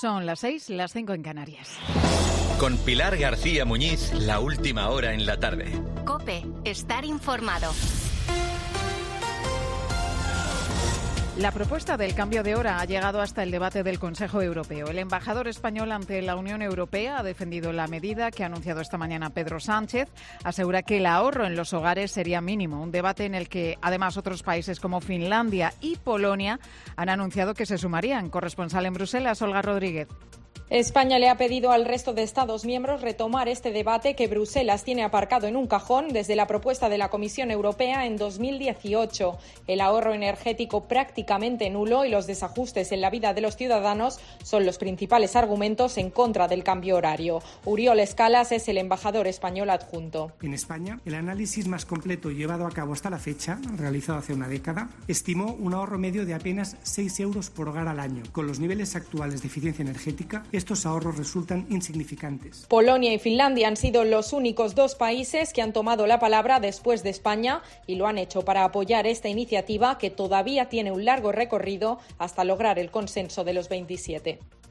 Son las 6, las 5 en Canarias. Con Pilar García Muñiz, la última hora en la tarde. COPE, estar informado. La propuesta del cambio de hora ha llegado hasta el debate del Consejo Europeo. El embajador español ante la Unión Europea ha defendido la medida que ha anunciado esta mañana Pedro Sánchez. Asegura que el ahorro en los hogares sería mínimo. Un debate en el que, además, otros países como Finlandia y Polonia han anunciado que se sumarían. Corresponsal en Bruselas, Olga Rodríguez. España le ha pedido al resto de Estados miembros retomar este debate que Bruselas tiene aparcado en un cajón desde la propuesta de la Comisión Europea en 2018. El ahorro energético prácticamente nulo y los desajustes en la vida de los ciudadanos son los principales argumentos en contra del cambio horario. Uriol Escalas es el embajador español adjunto. En España, el análisis más completo llevado a cabo hasta la fecha, realizado hace una década, estimó un ahorro medio de apenas 6 euros por hogar al año. Con los niveles actuales de eficiencia energética, estos ahorros resultan insignificantes. Polonia y Finlandia han sido los únicos dos países que han tomado la palabra después de España y lo han hecho para apoyar esta iniciativa que todavía tiene un largo recorrido hasta lograr el consenso de los 27.